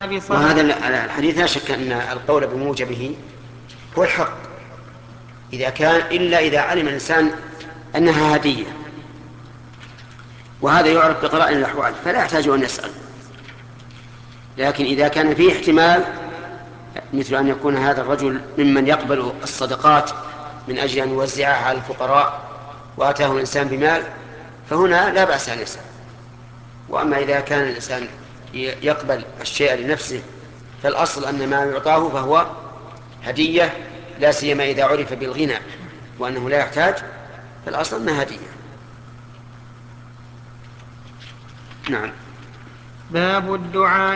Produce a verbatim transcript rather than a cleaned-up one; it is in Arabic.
وهذا الحديث لا شك أن القول بموجبه هو الحق إذا كان إلا إذا علم الإنسان أنها هدية، وهذا يعرف بقرائن الأحوال فلا يحتاج أن يسأل. لكن إذا كان فيه احتمال مثل أن يكون هذا الرجل ممن يقبل الصدقات من أجل أن يوزعها على الفقراء وأتاه الإنسان بمال، فهنا لا بأس أن يسأل. وأما إذا كان الإنسان يقبل الشيء لنفسه فالأصل أن ما يعطاه فهو هدية، لا سيما إذا عرف بالغنى وأنه لا يحتاج، فالأصل أنها هدية. نعم. باب الدعاء